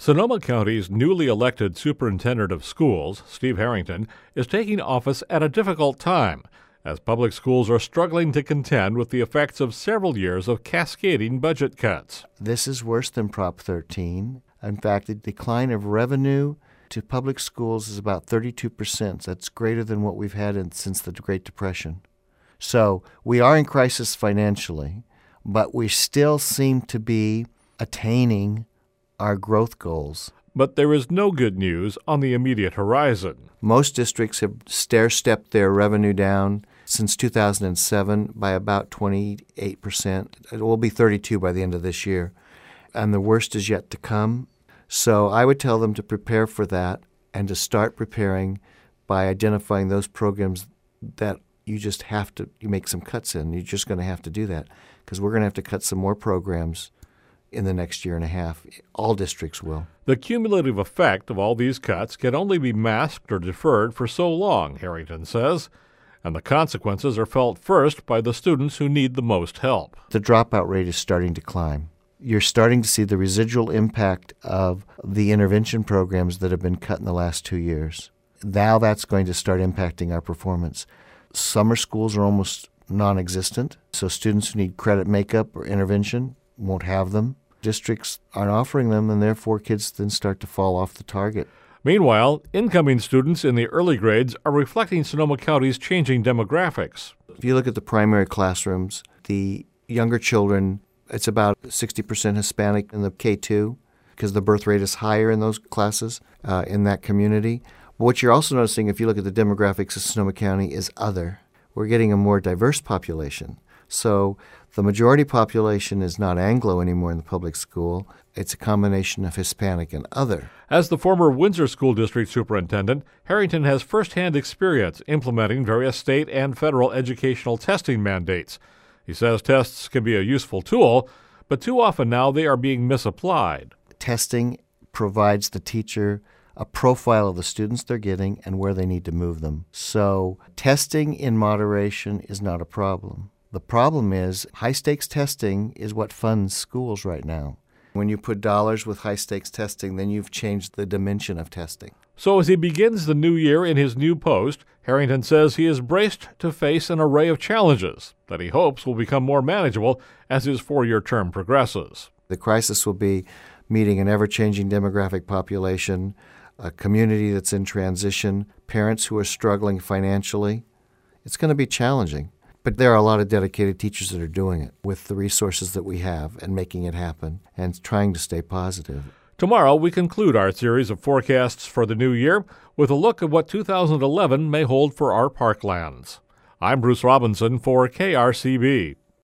Sonoma County's newly elected superintendent of schools, Steve Harrington, is taking office at a difficult time, as public schools are struggling to contend with the effects of several years of cascading budget cuts. This is worse than Prop 13. In fact, the decline of revenue to public schools is about 32%. That's greater than what we've had since the Great Depression. So we are in crisis financially, but we still seem to be attaining our growth goals. But there is no good news on the immediate horizon. Most districts have stair-stepped their revenue down since 2007 by about 28%. It will be 32% by the end of this year. And the worst is yet to come. So I would tell them to prepare for that and to start preparing by identifying those programs that you just have to make some cuts in. You're just going to have to do that because we're going to have to cut some more programs in the next year and a half. All districts will. The cumulative effect of all these cuts can only be masked or deferred for so long, Harrington says, and the consequences are felt first by the students who need the most help. The dropout rate is starting to climb. You're starting to see the residual impact of the intervention programs that have been cut in the last 2 years. Now that's going to start impacting our performance. Summer schools are almost non-existent, so students who need credit makeup or intervention won't have them. Districts aren't offering them, and therefore kids then start to fall off the target. Meanwhile, incoming students in the early grades are reflecting Sonoma County's changing demographics. If you look at the primary classrooms, the younger children, it's about 60% Hispanic in the K-2 because the birth rate is higher in those classes in that community. But what you're also noticing, if you look at the demographics of Sonoma County, is other. We're getting a more diverse population. So the majority population is not Anglo anymore in the public school. It's a combination of Hispanic and other. As the former Windsor School District superintendent, Harrington has firsthand experience implementing various state and federal educational testing mandates. He says tests can be a useful tool, but too often now they are being misapplied. Testing provides the teacher a profile of the students they're getting and where they need to move them. So testing in moderation is not a problem. The problem is high-stakes testing is what funds schools right now. When you put dollars with high-stakes testing, then you've changed the dimension of testing. So as he begins the new year in his new post, Harrington says he is braced to face an array of challenges that he hopes will become more manageable as his 4-year term progresses. The crisis will be meeting an ever-changing demographic population, a community that's in transition, parents who are struggling financially. It's going to be challenging. But there are a lot of dedicated teachers that are doing it with the resources that we have and making it happen and trying to stay positive. Tomorrow, we conclude our series of forecasts for the new year with a look at what 2011 may hold for our parklands. I'm Bruce Robinson for KRCB.